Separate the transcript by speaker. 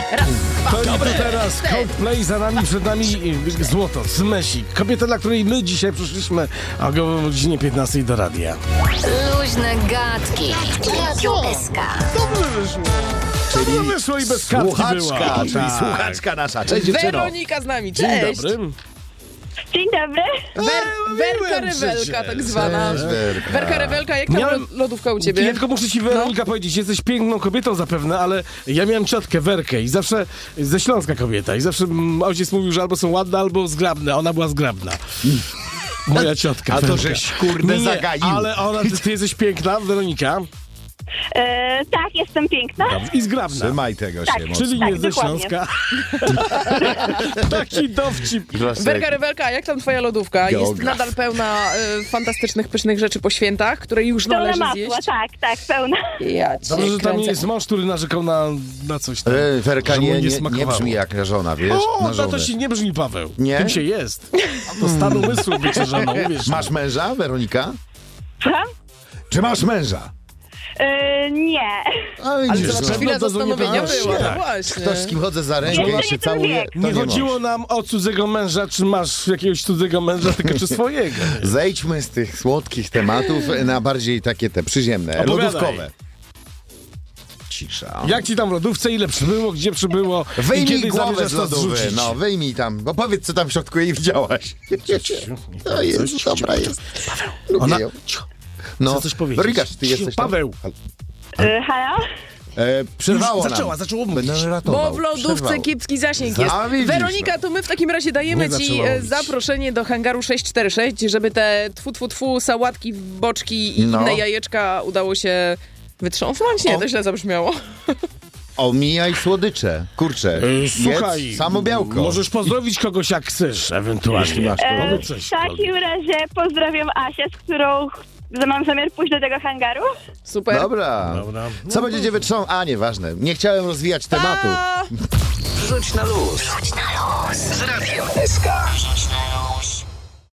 Speaker 1: Raz, dwa,
Speaker 2: To i to teraz Coldplay, za nami, przed nami złoto, Smesik. Kobieta, dla której my dzisiaj przyszliśmy o godzinie 15 do radia.
Speaker 3: Luźne gadki. Radio SK.
Speaker 2: Dobrze wyszło. Dobrze wyszło i bez kartki
Speaker 4: Słuchaczka,
Speaker 2: była.
Speaker 4: czyli
Speaker 2: Tak.
Speaker 4: słuchaczka nasza. Cześć, dziewczyno.
Speaker 1: Weronika z nami,
Speaker 2: Dzień
Speaker 1: cześć.
Speaker 2: dobry.
Speaker 5: Dzień dobry.
Speaker 1: Werka Rewelka tak zwana.
Speaker 4: Cześć, Werka.
Speaker 1: Werka Rewelka, jak tam
Speaker 2: Miałem-
Speaker 1: lodówka u
Speaker 2: Ja
Speaker 1: ciebie?
Speaker 2: tylko muszę ci, Weronika, powiedzieć, jesteś piękną kobietą zapewne, ale ja miałem ciotkę Werkę i zawsze, ze Śląska kobieta, i zawsze ojciec mówił, że albo są ładne, albo zgrabne. Ona była zgrabna. Moja ciotka
Speaker 4: A to
Speaker 2: Werka.
Speaker 4: żeś, kurde,
Speaker 2: Nie,
Speaker 4: zagaił.
Speaker 2: ale ty jesteś piękna, Weronika.
Speaker 5: Tak, jestem piękna.
Speaker 2: I zgrabna.
Speaker 4: Trzymaj tego się mocno.
Speaker 2: Czyli
Speaker 5: Tak,
Speaker 2: nie ze
Speaker 5: dokładnie.
Speaker 2: Śląska. Taki dowcip.
Speaker 1: Werka Rewelka, jak tam twoja lodówka? Jest
Speaker 4: Geograf.
Speaker 1: nadal pełna fantastycznych, pysznych rzeczy po świętach, które już
Speaker 5: Pełna
Speaker 1: należy
Speaker 5: masła,
Speaker 1: zjeść?
Speaker 5: tak, pełna.
Speaker 1: Ja cię
Speaker 2: Dobrze, że tam nie
Speaker 1: kręcę.
Speaker 2: jest mąż, który narzekał na coś tam.
Speaker 4: Werka
Speaker 2: że mu
Speaker 4: nie
Speaker 2: smakowało.
Speaker 4: brzmi jak żona, wiesz?
Speaker 2: O,
Speaker 4: na
Speaker 2: no
Speaker 4: żonę.
Speaker 2: to się nie brzmi, Paweł.
Speaker 4: Nie?
Speaker 2: Tym się jest. To stan umysłu bycie żoną, wiesz.
Speaker 4: Masz męża, Weronika?
Speaker 5: Co?
Speaker 4: Czy masz męża?
Speaker 5: Nie.
Speaker 4: A
Speaker 1: Ale
Speaker 4: widzisz,
Speaker 1: zobacz,
Speaker 4: no.
Speaker 1: chwila
Speaker 2: to
Speaker 1: zastanowienia
Speaker 2: zupełnie
Speaker 1: była, no
Speaker 2: tak.
Speaker 1: właśnie.
Speaker 4: Ktoś, z kim chodzę za rękę
Speaker 5: Jeszcze
Speaker 4: i się
Speaker 5: nie ten
Speaker 4: całuje,
Speaker 5: wiek.
Speaker 4: to
Speaker 2: Nie
Speaker 4: nie
Speaker 2: chodziło
Speaker 4: mąż.
Speaker 2: nam o cudzego męża, czy masz jakiegoś cudzego męża, tylko czy swojego.
Speaker 4: Zejdźmy z tych słodkich tematów na bardziej takie te przyziemne,
Speaker 2: Opowiadaj.
Speaker 4: lodówkowe. Cisza.
Speaker 2: Jak ci tam w lodówce, ile przybyło, gdzie przybyło i
Speaker 4: Wyjmij
Speaker 2: kiedy
Speaker 4: głowę
Speaker 2: zamierzasz
Speaker 4: z
Speaker 2: to
Speaker 4: lodówy,
Speaker 2: zrzucić?
Speaker 4: no wyjmij tam, bo powiedz, co tam w środku jej widziałaś. To jest, dobra jest. Lubię
Speaker 2: Ona-
Speaker 4: ją.
Speaker 2: Cicho.
Speaker 4: No,
Speaker 2: Chcę coś powiedzieć.
Speaker 4: Weronika, czy ty
Speaker 2: Cicho,
Speaker 4: jesteś tam?
Speaker 2: Paweł.
Speaker 5: Halo?
Speaker 4: Przerwało
Speaker 2: Już
Speaker 4: nam.
Speaker 2: zaczęło mówić.
Speaker 4: Będę ratował.
Speaker 1: Bo w lodówce
Speaker 4: Przerwało.
Speaker 1: kiepski zasięg
Speaker 4: A,
Speaker 1: jest.
Speaker 4: widzisz,
Speaker 1: Weronika, to my w takim razie dajemy
Speaker 2: Nie
Speaker 1: ci
Speaker 2: zaczęła mówić.
Speaker 1: zaproszenie do hangaru 646, żeby te sałatki, boczki i
Speaker 4: No.
Speaker 1: inne jajeczka udało się wytrząsnąć? Nie,
Speaker 4: O.
Speaker 1: to źle zabrzmiało.
Speaker 4: Omijaj słodycze. Kurczę,
Speaker 2: Słuchaj,
Speaker 4: jedz samo białko.
Speaker 2: możesz pozdrowić kogoś jak chcesz, ewentualnie.
Speaker 4: Jeśli masz kogoś.
Speaker 2: Powiedz
Speaker 5: W
Speaker 2: coś.
Speaker 5: takim razie pozdrawiam Asię, z którą mam zamiar pójść do tego hangaru.
Speaker 1: Super.
Speaker 4: Dobra.
Speaker 2: Dobra.
Speaker 4: Co będziecie wytrząsać? A, nieważne. Nie chciałem rozwijać tematu.
Speaker 1: A,
Speaker 3: Rzuć na luz. Z Radiem SK.